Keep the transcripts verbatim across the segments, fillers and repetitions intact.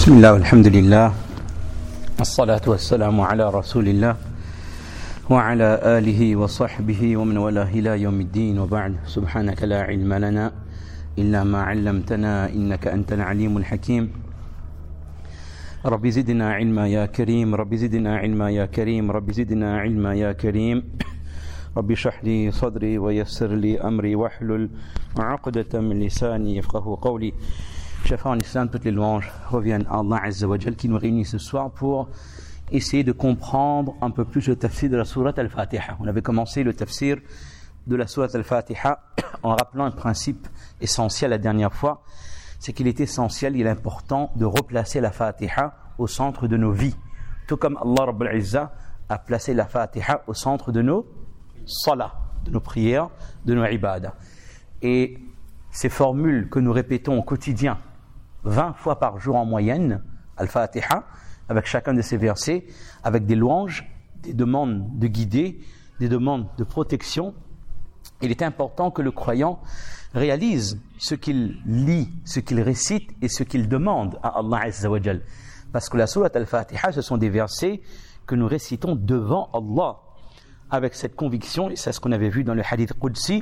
بسم الله والحمد لله الصلاة والسلام على رسول الله وعلى آله وصحبه ومن والاه إلى يوم الدين وبعد سبحانك لا علم لنا إلا ما علمتنا إنك أنت العليم الحكيم رب زدنا علما يا كريم رب زدنا علما يا كريم رب زدنا علما يا كريم رب اشرح لي صدري ويسر لي أمري واحلل عقدة من لساني يفقهوا قولي. Chers frères en islam, toutes les louanges reviennent à Allah Azza wa Jal qui nous réunit ce soir pour essayer de comprendre un peu plus le tafsir de la sourate Al-Fatiha. On avait commencé le tafsir de la sourate Al-Fatiha en rappelant un principe essentiel la dernière fois, c'est qu'il est essentiel, il est important de replacer la Fatiha au centre de nos vies. Tout comme Allah Rabbul Izza a placé la Fatiha au centre de nos salat, de nos prières, de nos ibadah. Et ces formules que nous répétons au quotidien, vingt fois par jour en moyenne, Al-Fatiha, avec chacun de ces versets, avec des louanges, des demandes de guider, des demandes de protection. Il est important que le croyant réalise ce qu'il lit, ce qu'il récite et ce qu'il demande à Allah Azza wa Jal. Parce que la sourate Al-Fatiha, ce sont des versets que nous récitons devant Allah, avec cette conviction, et c'est ce qu'on avait vu dans le hadith Qudsi,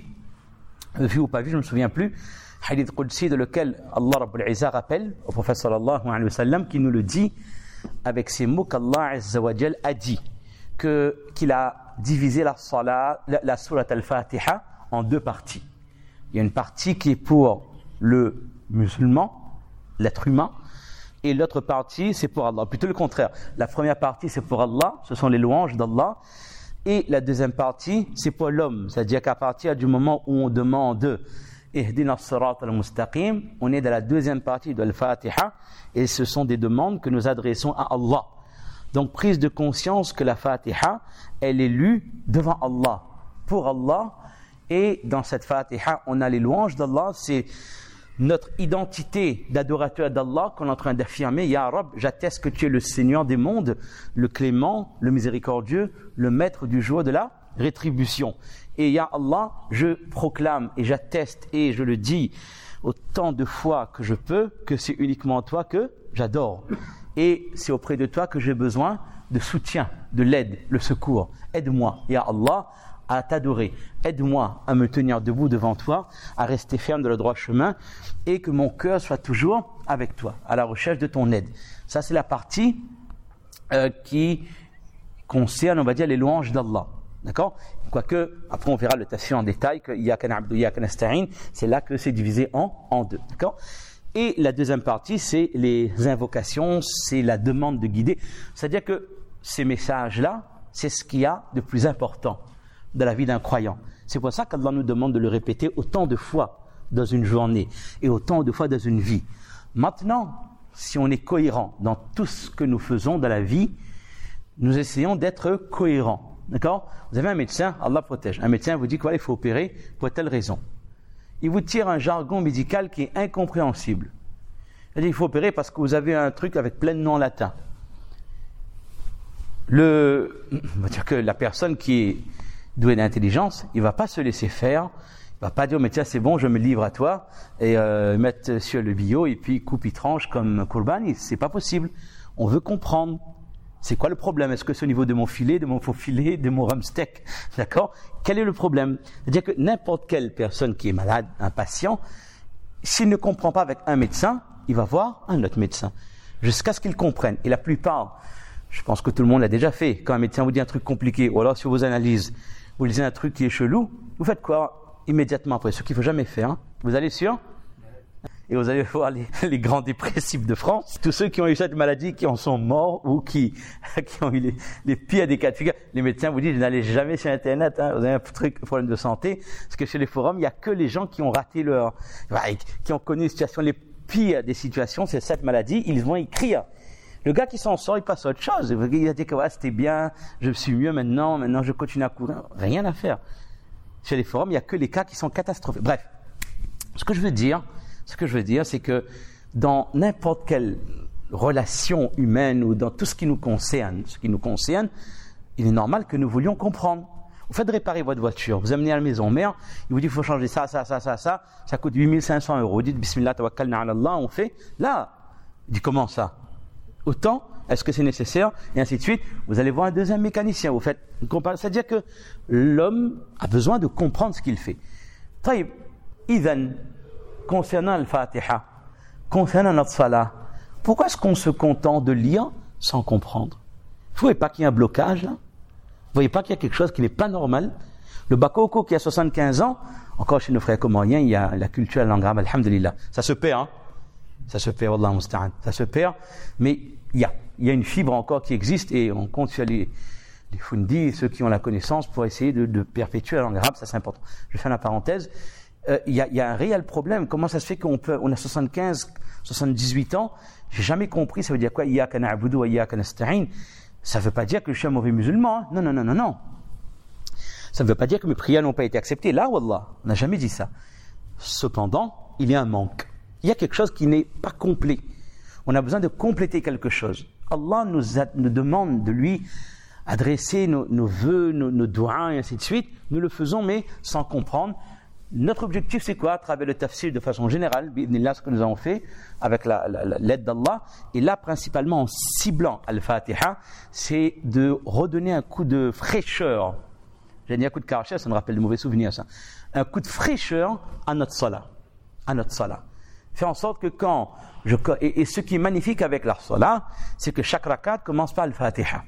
vu ou pas vu, je ne me souviens plus, hadith Qudsi de lequel Allah Rabbul Izza rappelle au prophète sallallahu alayhi wa sallam qui nous le dit avec ces mots qu'Allah Azza wa Jal a dit que, qu'il a divisé la, salat, la, la sourate Al-Fatiha en deux parties. Il y a une partie qui est pour le musulman, l'être humain, et l'autre partie c'est pour Allah. Plutôt le contraire. La première partie c'est pour Allah, ce sont les louanges d'Allah, et la deuxième partie c'est pour l'homme. C'est-à-dire qu'à partir du moment où on demande Ihdina as-sirat al-mustaqim, on est dans la deuxième partie de Al-Fatiha et ce sont des demandes que nous adressons à Allah. Donc prise de conscience que la Fatiha, elle est lue devant Allah, pour Allah, et dans cette Fatiha, on a les louanges d'Allah, c'est notre identité d'adorateur d'Allah qu'on est en train d'affirmer. Ya Rab, j'atteste que tu es le Seigneur des mondes, le clément, le miséricordieux, le maître du jour de la rétribution. Et Ya Allah, je proclame et j'atteste et je le dis autant de fois que je peux que c'est uniquement toi que j'adore. Et c'est auprès de toi que j'ai besoin de soutien, de l'aide, le secours. Aide-moi, Ya Allah, à t'adorer. Aide-moi à me tenir debout devant toi, à rester ferme dans le droit chemin et que mon cœur soit toujours avec toi, à la recherche de ton aide. Ça, c'est la partie euh, qui concerne, on va dire, les louanges d'Allah. D'accord ? Quoique, après on verra le tafsir en détail, que Iyyaka na'budu wa Iyyaka nasta'in, c'est là que c'est divisé en, en deux. D'accord ? Et la deuxième partie, c'est les invocations, c'est la demande de guider. C'est-à-dire que ces messages-là, c'est ce qu'il y a de plus important dans la vie d'un croyant. C'est pour ça qu'Allah nous demande de le répéter autant de fois dans une journée et autant de fois dans une vie. Maintenant, si on est cohérent dans tout ce que nous faisons dans la vie, nous essayons d'être cohérents. D'accord ? Vous avez un médecin, Allah protège. Un médecin vous dit qu'il faut opérer pour telle raison. Il vous tire un jargon médical qui est incompréhensible. Il dit il faut opérer parce que vous avez un truc avec plein de noms latins. Le, on va dire que la personne qui est douée d'intelligence, il ne va pas se laisser faire. Il ne va pas dire, mais tiens, c'est bon, je me livre à toi, et euh, mettre sur le bio, et puis coupe, il tranche comme Kourban. Ce n'est pas possible. On veut comprendre. C'est quoi le problème ? Est-ce que c'est au niveau de mon filet, de mon faux filet, de mon rumsteak ? D'accord ? Quel est le problème ? C'est-à-dire que n'importe quelle personne qui est malade, un patient, s'il ne comprend pas avec un médecin, il va voir un autre médecin, jusqu'à ce qu'il comprenne. Et la plupart, je pense que tout le monde l'a déjà fait, quand un médecin vous dit un truc compliqué, ou alors sur vos analyses, vous lisez un truc qui est chelou, vous faites quoi immédiatement après ? Ce qu'il ne faut jamais faire. Hein. Vous allez sur et vous allez voir les, les grands dépressifs de France, tous ceux qui ont eu cette maladie, qui en sont morts ou qui, qui ont eu les, les pires des cas de figure. Les médecins vous disent, n'allez jamais sur Internet, hein, vous avez un truc, problème de santé, parce que chez les forums, il n'y a que les gens qui ont raté leur, qui ont connu les situations les pires des situations, c'est cette maladie, ils vont écrire. Le gars qui s'en sort, il passe à autre chose. Il a dit que ouais, c'était bien, je suis mieux maintenant, maintenant je continue à courir. Rien à faire. Chez les forums, il n'y a que les cas qui sont catastrophiques. Bref, ce que je veux dire, Ce que je veux dire, c'est que dans n'importe quelle relation humaine ou dans tout ce qui nous concerne, ce qui nous concerne, il est normal que nous voulions comprendre. Vous faites réparer votre voiture, vous amenez à la maison mère, il vous dit qu'il faut changer ça, ça, ça, ça, ça, ça coûte huit mille cinq cents euros. Vous dites Bismillah, tawakkalna ala Allah, on fait. Là, il dit comment ça ? autant est-ce que c'est nécessaire, et ainsi de suite. Vous allez voir un deuxième mécanicien. Vous faites une comparaison, c'est-à-dire que l'homme a besoin de comprendre ce qu'il fait. Taïb, idhan, concernant le Fatiha, concernant notre salat, pourquoi est-ce qu'on se contente de lire sans comprendre? Vous ne voyez pas qu'il y a un blocage là? Vous ne voyez pas qu'il y a quelque chose qui n'est pas normal? Le Bakoko qui a soixante-quinze ans, encore chez nos frères comoriens, il y a la culture à la langue arabe, alhamdulillah. Ça se perd, hein? Ça se perd, wallah musta'an. Ça se perd, mais il y a, il y a une fibre encore qui existe et on compte sur les, les fundis, ceux qui ont la connaissance pour essayer de, de perpétuer la langue arabe, ça c'est important. Je fais la parenthèse. Euh, il y a, il y a un réel problème. Comment ça se fait qu'on peut, on a soixante-quinze, soixante-dix-huit ans? J'ai jamais compris, ça veut dire quoi? Iyyaka na'budu wa iyyaka nasta'in. Ça veut pas dire que je suis un mauvais musulman, hein? Non, non, non, non, non. Ça ne veut pas dire que mes prières n'ont pas été acceptées. Là, wallah, on n'a jamais dit ça. Cependant, il y a un manque. Il y a quelque chose qui n'est pas complet. On a besoin de compléter quelque chose. Allah nous, a, nous demande de lui adresser nos, nos vœux, nos, nos doigts et ainsi de suite. Nous le faisons, mais sans comprendre. Notre objectif, c'est quoi? À travers le tafsir de façon générale, bi'idhnillah, ce que nous avons fait avec la, la, la, l'aide d'Allah, et là, principalement en ciblant Al-Fatiha, c'est de redonner un coup de fraîcheur. J'ai dit un coup de karachère, ça me rappelle de mauvais souvenirs, ça. Un coup de fraîcheur à notre salat. À notre salat. Faire en sorte que quand je, et, et ce qui est magnifique avec la salat, c'est que chaque rakat commence par Al-Fatiha.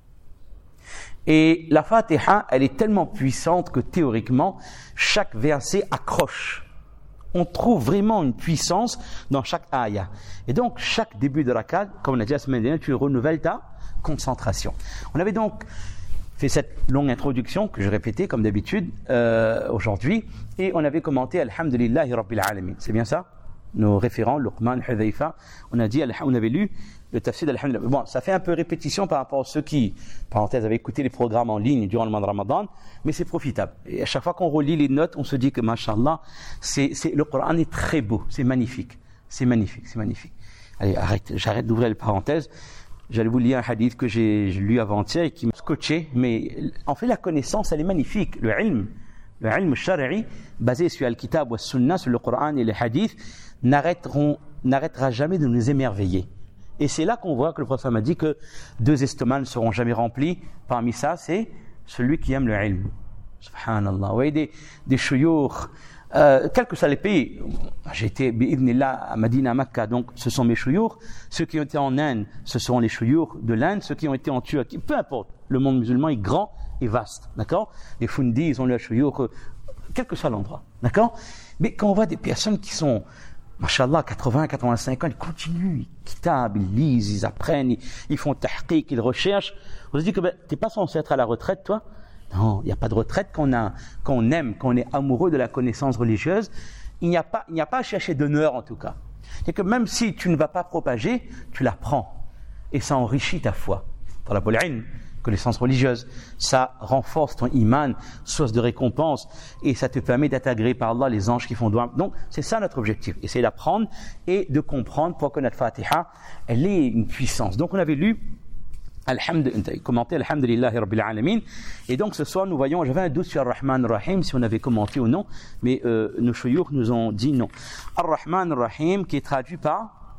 Et la Fatiha, elle est tellement puissante que théoriquement, chaque verset accroche. On trouve vraiment une puissance dans chaque ayah. Et donc, chaque début de rakat, comme on a dit la semaine dernière, tu renouvelles ta concentration. On avait donc fait cette longue introduction que je répétais comme d'habitude euh, aujourd'hui, et on avait commenté Alhamdulillahi Rabbil Alamin. C'est bien ça? Nos référents, Luqman, Hudhayfa, on a dit, on avait lu le tafsir d'Alhamdulillah. Bon, ça fait un peu répétition par rapport à ceux qui, parenthèse, avaient écouté les programmes en ligne durant le mois de Ramadan, mais c'est profitable. Et à chaque fois qu'on relit les notes, on se dit que, mashallah, c'est, c'est, le Coran est très beau, c'est magnifique, c'est magnifique, c'est magnifique. Allez, arrête, j'arrête d'ouvrir les parenthèses. J'allais vous lire un hadith que j'ai lu avant-hier et qui m'a scotché, mais en fait, la connaissance, elle est magnifique. Le ilm, le ilm shari'i, basé sur Al-Kitab wa Sunnah, sur le Coran et les hadiths, n'arrêteront, n'arrêtera jamais de nous émerveiller. Et c'est là qu'on voit que le prophète m'a dit que deux estomacs ne seront jamais remplis. Parmi ça, c'est celui qui aime le ilm. Subhanallah. Vous voyez, des, des chouyours, euh, quels que soient les pays. J'ai été, bi'idhnillah, à Madina, à Makkah, donc ce sont mes chouyours. Ceux qui ont été en Inde, ce seront les chouyours de l'Inde. Ceux qui ont été en Turquie, peu importe. Le monde musulman est grand et vaste. D'accord? Les fundis, ils ont leurs chouyours, quel que soit l'endroit. D'accord? Mais quand on voit des personnes qui sont, Masha'Allah, quatre-vingts, quatre-vingt-cinq ans, ils continuent, ils kitab, ils lisent, ils apprennent, ils, ils font tahqiq, ils recherchent. On se dit que ben, t'es pas censé être à la retraite, toi? Non, il n'y a pas de retraite quand on, a, quand on aime, quand on est amoureux de la connaissance religieuse. Il n'y a pas, il n'y a pas à chercher d'honneur, en tout cas. C'est que même si tu ne vas pas propager, tu l'apprends. Et ça enrichit ta foi. Dans la ilm, connaissance religieuse, ça renforce ton iman, source de récompense, et ça te permet d'être agréé par Allah, les anges qui font doigt. Donc, c'est ça notre objectif. Essayer d'apprendre et de comprendre pourquoi notre Fatiha, elle est une puissance. Donc, on avait lu Alhamdulillah, commenté Alhamdulillahi Rabbil Alamin. Et donc, ce soir, nous voyons, j'avais un doute sur Ar-Rahman Ar-Rahim, si on avait commenté ou non, mais euh, nos chouyours nous ont dit non. Ar-Rahman Ar-Rahim, qui est traduit par,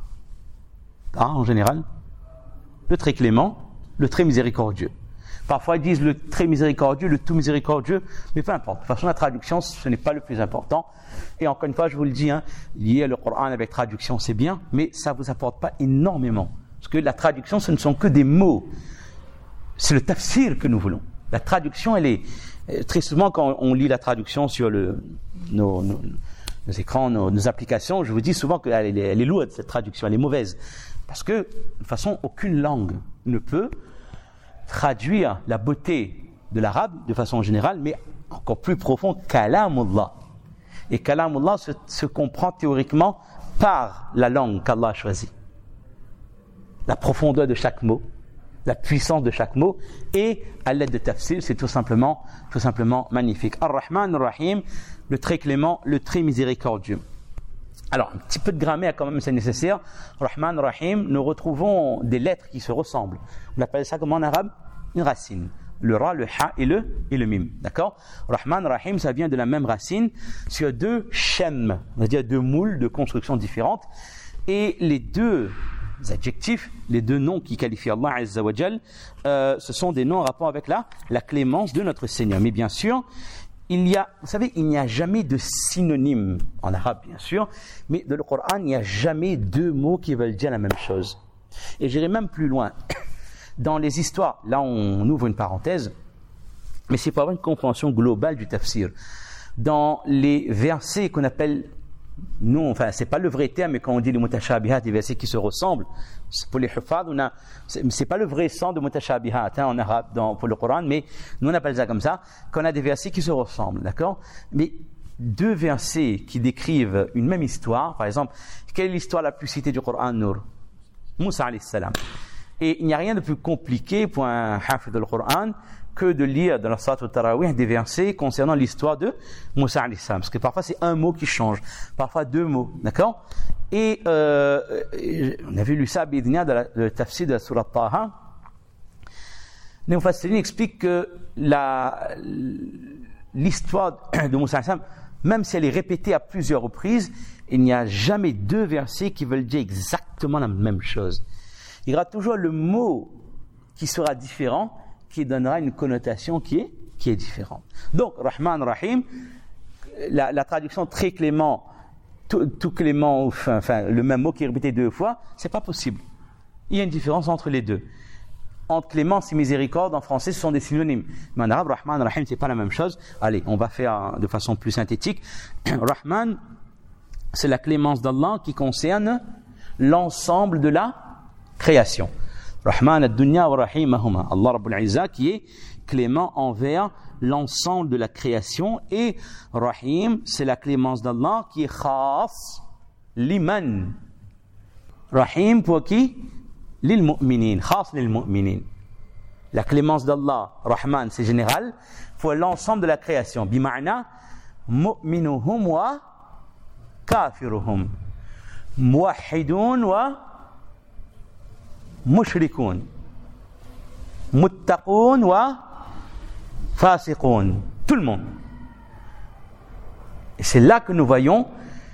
par, en général, le très clément, le très miséricordieux. Parfois, ils disent le très miséricordieux, le tout miséricordieux, mais peu importe. De toute façon, la traduction, ce n'est pas le plus important. Et encore une fois, je vous le dis, hein, lier le Coran avec traduction, c'est bien, mais ça ne vous apporte pas énormément. Parce que la traduction, ce ne sont que des mots. C'est le tafsir que nous voulons. La traduction, elle est... Très souvent, quand on lit la traduction sur le, nos, nos, nos écrans, nos, nos applications, je vous dis souvent qu'elle est, elle est lourde, cette traduction, elle est mauvaise. Parce que, de toute façon, aucune langue ne peut traduire la beauté de l'arabe de façon générale, mais encore plus profond, kalamullah. Et kalamullah se, se comprend théoriquement par la langue qu'Allah a choisie. La profondeur de chaque mot, la puissance de chaque mot, et à l'aide de tafsir, c'est tout simplement, tout simplement magnifique. Ar-Rahman Ar-Rahim, le très clément, le très miséricordieux. Alors, un petit peu de grammaire quand même, c'est nécessaire. Rahman, Rahim, nous retrouvons des lettres qui se ressemblent. On appelle ça comment en arabe? Une racine. Le ra, le ha et le, et le mim. D'accord? Rahman, Rahim, ça vient de la même racine sur deux shem, c'est-à-dire deux moules de construction différentes. Et les deux adjectifs, les deux noms qui qualifient Allah Azza wa Jal, euh, ce sont des noms en rapport avec la, la clémence de notre Seigneur. Mais bien sûr, il y a, vous savez, il n'y a jamais de synonyme, en arabe bien sûr, mais dans le Coran, il n'y a jamais deux mots qui veulent dire la même chose. Et j'irai même plus loin. Dans les histoires, là on ouvre une parenthèse, mais c'est pour avoir une compréhension globale du tafsir. Dans les versets qu'on appelle, non, enfin c'est pas le vrai terme, mais quand on dit les mutashabihat, des versets qui se ressemblent, pour les hufad, on a, c'est, c'est pas le vrai sens de mutashabihat hein, en arabe dans, pour le Coran, mais nous on appelle ça comme ça, quand on a des versets qui se ressemblent, d'accord? Mais deux versets qui décrivent une même histoire, par exemple, quelle est l'histoire la plus citée du Coran, Nour? Moussa alayhi salam. Et il n'y a rien de plus compliqué pour un hafid du Coran que de lire dans la Salat al-Tarawih des versets concernant l'histoire de Moussa alayhi salam. Parce que parfois c'est un mot qui change, parfois deux mots, d'accord? Et euh, on avait lu ça dans la, le tafsir de la Surah Taha. Les Mufassirin expliquent que la, l'histoire de Moussa alayhi salam, même si elle est répétée à plusieurs reprises, il n'y a jamais deux versets qui veulent dire exactement la même chose. Il y aura toujours le mot qui sera différent, qui donnera une connotation qui est, qui est différente. Donc, Rahman, Rahim, la, la traduction très clément, tout, tout clément, enfin, enfin, le même mot qui est répété deux fois, c'est pas possible. Il y a une différence entre les deux. Entre clémence et miséricorde, en français, ce sont des synonymes. Mais en arabe, Rahman, Rahim, c'est pas la même chose. Allez, on va faire de façon plus synthétique. Rahman, c'est la clémence d'Allah qui concerne l'ensemble de la création. Rahman ad-dunya wa rahimahuma. Allah Rabbul Izza qui est clément envers l'ensemble de la création, et Rahim, c'est la clémence d'Allah qui est khas liman. Rahim pour qui? Lil mu'minin, khas lil mu'minin. La clémence d'Allah, Rahman, c'est général pour l'ensemble de la création. Bima'na mu'minuhum wa kafiruhum. Muwahhidun wa mushrikoun, muttaqoun wa fasiqoun, tout le monde. Et c'est là que nous voyons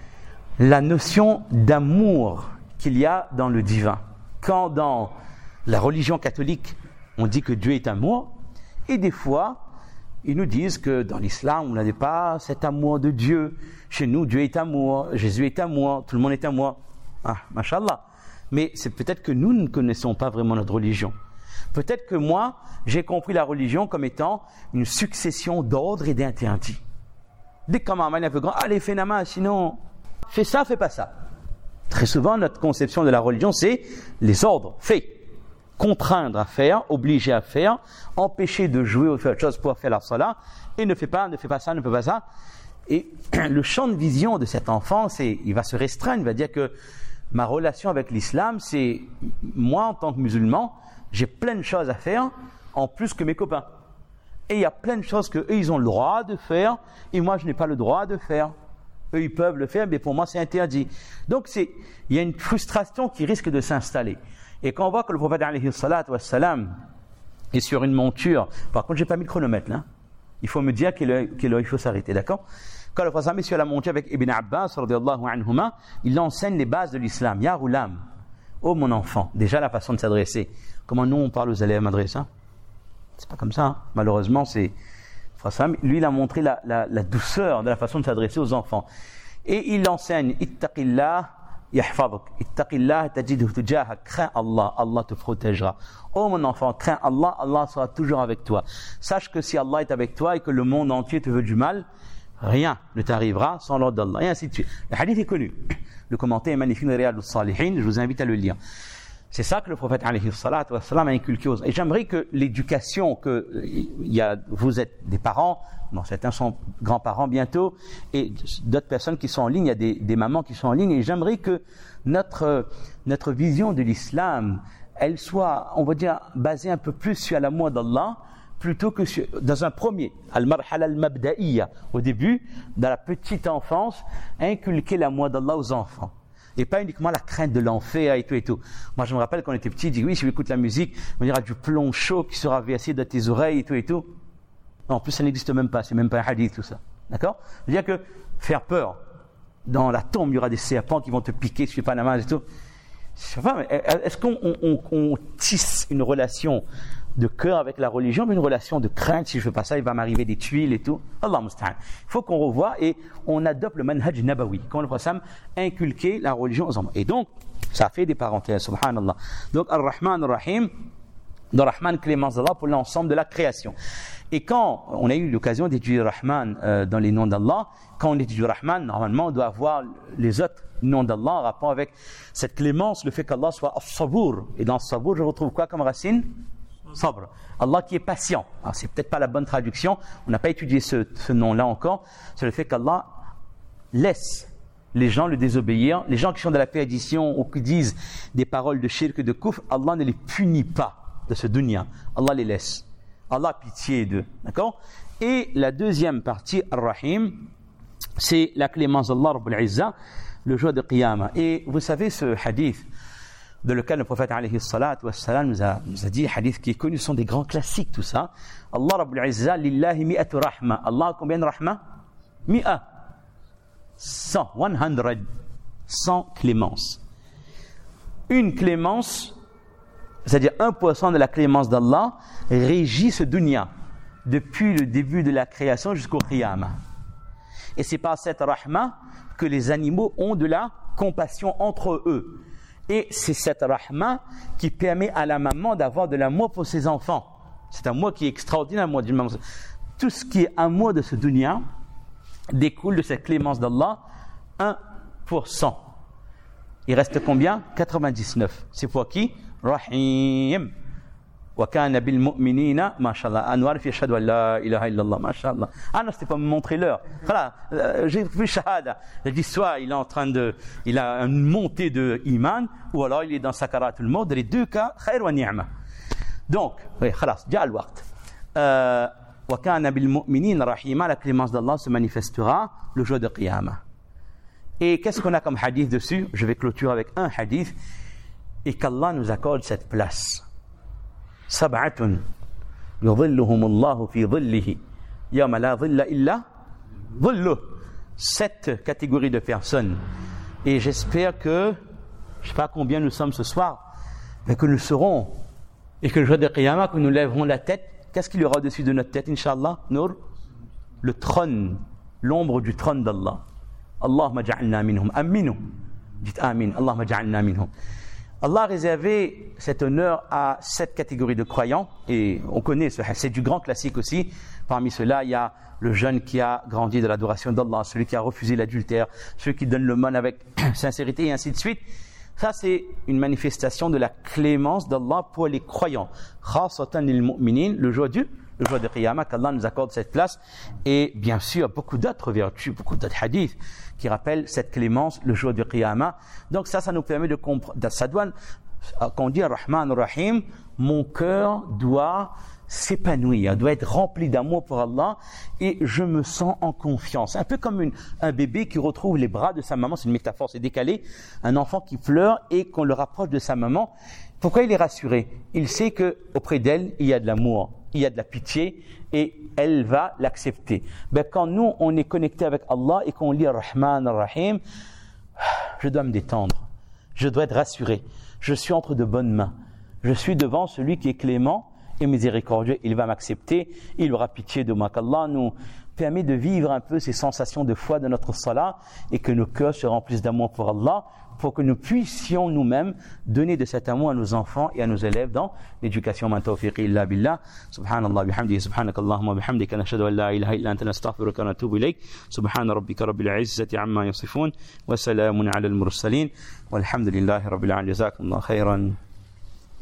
la notion d'amour qu'il y a dans le divin. Quand dans la religion catholique, on dit que Dieu est amour, et des fois, ils nous disent que dans l'islam, on n'avait pas cet amour de Dieu. Chez nous, Dieu est amour, Jésus est amour, tout le monde est amour. Ah, mashallah. Mais c'est peut-être que nous ne connaissons pas vraiment notre religion. Peut-être que moi, j'ai compris la religion comme étant une succession d'ordres et d'interdits. Dès que maman est un peu grand, allez, fais nama, sinon, fais ça, fais pas ça. Très souvent, notre conception de la religion, c'est les ordres, fais. Contraindre à faire, obliger à faire, empêcher de jouer ou de faire autre chose pour faire la salat, et ne fais pas, ne fais pas ça, ne fais pas ça. Et le champ de vision de cet enfant, c'est, il va se restreindre, il va dire que ma relation avec l'islam, c'est moi en tant que musulman, j'ai plein de choses à faire en plus que mes copains. Et il y a plein de choses que eux ils ont le droit de faire et moi je n'ai pas le droit de faire. Eux ils peuvent le faire, mais pour moi c'est interdit. Donc c'est, il y a une frustration qui risque de s'installer. Et quand on voit que le prophète alayhi salatu wassalam est sur une monture, par contre j'ai pas mis le chronomètre là, il faut me dire quelle heure, quelle heure il faut s'arrêter, d'accord? Quand le prophète est sur la monture avec Ibn Abbas, radiyallahu anhuma, il enseigne les bases de l'islam. Ya Ghulam, oh mon enfant, déjà la façon de s'adresser. Comment nous on parle aux élèves madrasa? C'est pas comme ça, hein. Malheureusement, c'est lui il a montré la, la, la douceur de la façon de s'adresser aux enfants. Et il enseigne Ittaqillah yahfaduk, Ittaqillah tajidhu tujahak, crains Allah, Allah te protégera. Oh mon enfant, crains Allah, Allah sera toujours avec toi. Sache que si Allah est avec toi et que le monde entier te veut du mal, rien ne t'arrivera sans l'ordre d'Allah. Et ainsi de suite. Le hadith est connu. Le commentaire est magnifique de Riyad al-Salihin. Je vous invite à le lire. C'est ça que le prophète alayhi salatu wassalam a inculqué aux... Et j'aimerais que l'éducation, que il y a, vous êtes des parents, bon, certains sont grands-parents bientôt, et d'autres personnes qui sont en ligne, il y a des, des mamans qui sont en ligne, et j'aimerais que notre, notre vision de l'islam, elle soit, on va dire, basée un peu plus sur l'amour d'Allah, plutôt que sur, dans un premier, al-marhala al-mabda'iyya, au début, dans la petite enfance, inculquer l'amour d'Allah aux enfants. Et pas uniquement la crainte de l'enfer et tout et tout. Moi, je me rappelle quand on était petit, je dis oui, si tu écoutes la musique, on dira du plomb chaud qui sera versé dans tes oreilles et tout et tout. Non, en plus, ça n'existe même pas, c'est même pas un hadith, tout ça. D'accord? C'est-à-dire que faire peur, dans la tombe, il y aura des serpents qui vont te piquer si tu fais pas namaz et tout. Est-ce qu'on on, on, on tisse une relation de cœur avec la religion, mais une relation de crainte, si je fais pas ça, il va m'arriver des tuiles et tout. Allah musta'an. Il faut qu'on revoie et on adopte le manhaj nabawi, quand le prophète inculquer la religion aux hommes. Et donc, ça fait des parenthèses, subhanallah. Donc, Ar-Rahman Ar-Rahim, de Rahman, clémence d'Allah pour l'ensemble de la création. Et quand on a eu l'occasion d'étudier Rahman euh, dans les noms d'Allah, quand on étudie Rahman, normalement, on doit avoir les autres noms d'Allah en rapport avec cette clémence, le fait qu'Allah soit As-Sabour. Et dans As-Sabour, je retrouve quoi comme racine? Sabr. Allah qui est patient. Alors, c'est peut-être pas la bonne traduction. On n'a pas étudié ce, ce nom-là encore. C'est le fait qu'Allah laisse les gens le désobéir. Les gens qui sont dans la perdition ou qui disent des paroles de shirk, de kufr, Allah ne les punit pas de ce dunya. Allah les laisse. Allah a pitié d'eux. D'accord? Et la deuxième partie, Ar-Rahim, c'est la clémence d'Allah Rabbul Izzah, le jour de Qiyamah. Et vous savez ce hadith de lequel le prophète alayhi salatu wassalam nous a, nous a dit, hadith qui est connu, ce sont des grands classiques tout ça. Allah Rabbul Izzah, lillahi mi'atu rahma. Allah a combien de rahma? Mi'a. cent, cent. cent clémences. Une clémence, c'est-à-dire un pour cent de la clémence d'Allah, régit ce dunya depuis le début de la création jusqu'au qiyamah. Et c'est par cette rahma que les animaux ont de la compassion entre eux. Et c'est cette rahma qui permet à la maman d'avoir de l'amour pour ses enfants. C'est un amour qui est extraordinaire, l'amour d'une maman. Tout ce qui est amour de ce dunya découle de cette clémence d'Allah, un pour cent. Il reste combien? quatre-vingt-dix-neuf. C'est pour qui? Rahim. Wa kana bil mu'minina, mashallah. Anwar fi ashhadu an la ilaha illallah, mashallah. Ah non, c'était pas me montrer l'heure. Voilà, euh, j'ai vu shahada. J'ai dit soit il est en train de, il a une montée de iman, ou alors il est dans sakaratul maut. Dans les deux cas, khair wa ni'ma. Donc, oui, khalas, déjà le waqt. Wa kana bil mu'minina rahima, la clémence d'Allah se manifestera le jour de Qiyamah. Et qu'est-ce qu'on a comme hadith dessus? Je vais clôturer avec un hadith. Et qu'Allah nous accorde cette place. Sab'atun yudhilluhum Allahu fi dhillihi yawma la dhilla illa dhilluh. Sept catégories de personnes. Et j'espère que, je ne sais pas combien nous sommes ce soir, mais que nous serons, et que le jour de Qiyamah, que nous lèverons la tête. Qu'est-ce qu'il y aura au-dessus de notre tête, Inch'Allah? Nour? Le trône, l'ombre du trône d'Allah. Allahumma ja'alna minhum. Aminu. Dites Amin. Allahumma ja'alna minhum. Allah a réservé cet honneur à cette catégorie de croyants, et on connaît ce, c'est du grand classique aussi. Parmi ceux-là, il y a le jeune qui a grandi de l'adoration d'Allah, celui qui a refusé l'adultère, celui qui donne le mal avec sincérité, et ainsi de suite. Ça, c'est une manifestation de la clémence d'Allah pour les croyants. Khasatan lil mu'minin, le jour du, le jour de Qiyamah, qu'Allah nous accorde cette place. Et bien sûr, beaucoup d'autres vertus, beaucoup d'autres hadiths qui rappellent cette clémence, le jour du Qiyamah. Donc ça, ça nous permet de comprendre. Ça doit, quand on dit Ar-Rahman Ar-Rahim, mon cœur doit s'épanouir, doit être rempli d'amour pour Allah, et je me sens en confiance. Un peu comme une, un bébé qui retrouve les bras de sa maman, c'est une métaphore, c'est décalé, un enfant qui pleure et qu'on le rapproche de sa maman. Pourquoi il est rassuré? Il sait que auprès d'elle, il y a de l'amour, il y a de la pitié, et elle va l'accepter. Ben, quand nous, on est connecté avec Allah et qu'on lit Ar-Rahman Ar-Rahim, je dois me détendre, je dois être rassuré, je suis entre de bonnes mains, je suis devant celui qui est clément et miséricordieux, il va m'accepter, il aura pitié de moi. Qu'Allah nous permet de vivre un peu ces sensations de foi de notre salat et que nos cœurs se remplissent d'amour pour Allah, pour que nous puissions nous-mêmes donner de cet amour à nos enfants et à nos élèves dans l'éducation. Man tawfiqi illa billah. Subhanallah bihamdihi, subhanakallahumma bihamdika, nashhadu an la ilaha illa anta, nastaghfiruka wa natubu ilayk. Subhana rabbika rabbil izzati amma yasifun, wa salamun ala al-mursalin, walhamdulillahi rabbil alamin. Jazakumullahu khairan.